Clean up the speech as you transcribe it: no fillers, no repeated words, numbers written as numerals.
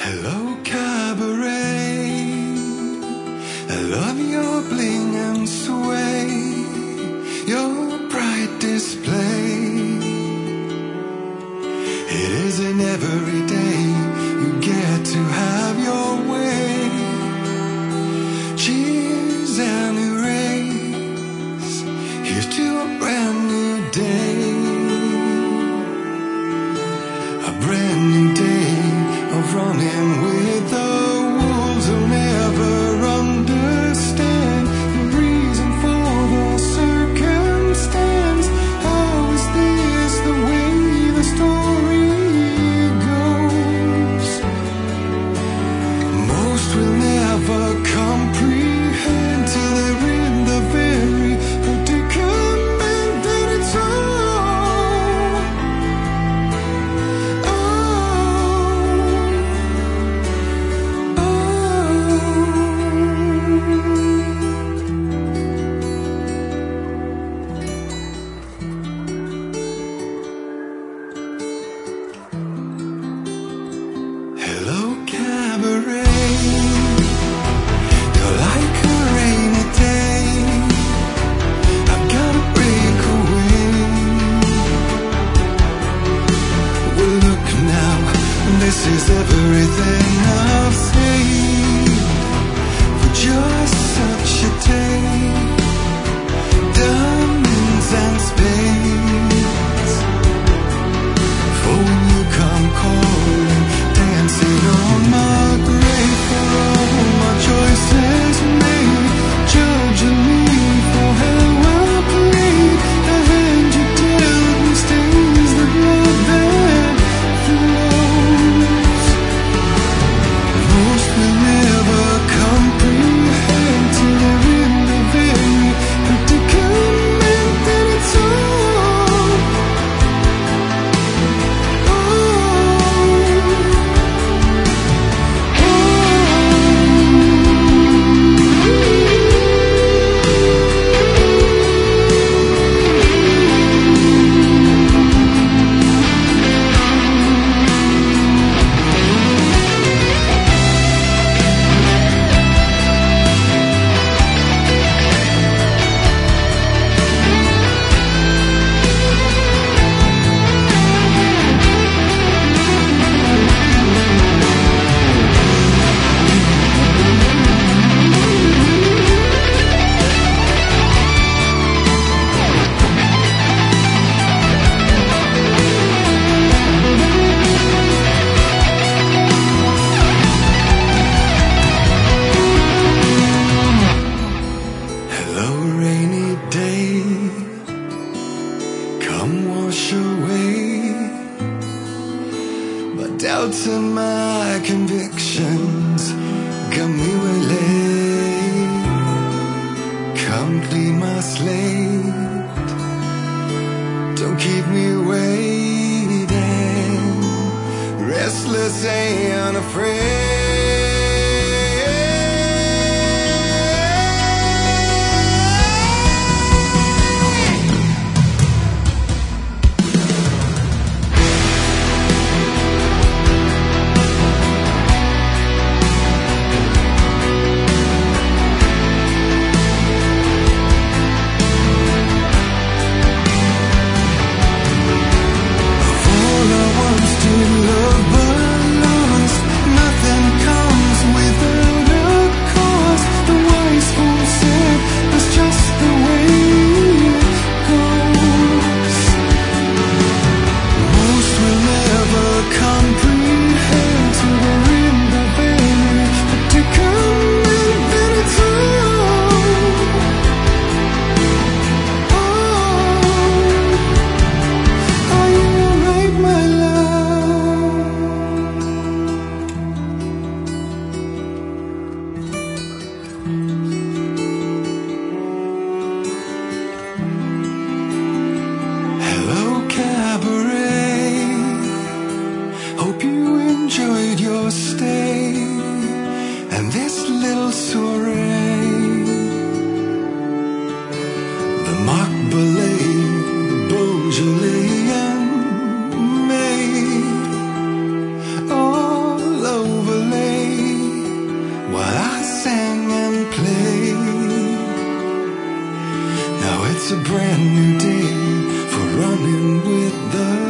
Hello, cabaret. I love your bling and sway, your bright display. It isn't every day you get to have your way. Cheers and erase. Here's to a brand new day. A brand new day of running with the wolves who'll never understand the reason for the circumstance. How is this the way the story goes? Most will never comprehend till they're in the very predicament that it's all. Hello, cabaret. You're like a rainy day. I've gotta break away. Well, look now, this is everything I've saved for just such a day. Diamonds and spades, for when you come calling, dancing on my grave, for all my choices made, judging me for how I played. The hand you dealt me stains the blood that flows. Most will never comprehend till they're in the very predicament that it's all. Hello, rainy day. Come wash away my doubts and my convictions. Got me waylaid. Come clean my slate. Don't keep me waiting. Restless and unafraid. All I once did love but lost, nothing comes without a cause. The wise fool said that's just the way it goes. Most will never comprehend till they're in the very predicament that it's all. Are you alright, my love? Hello, cabaret. Hope you enjoyed your stay and this little soiree. The mock ballet, Beaujolais and May, all over It's a brand new day for running with the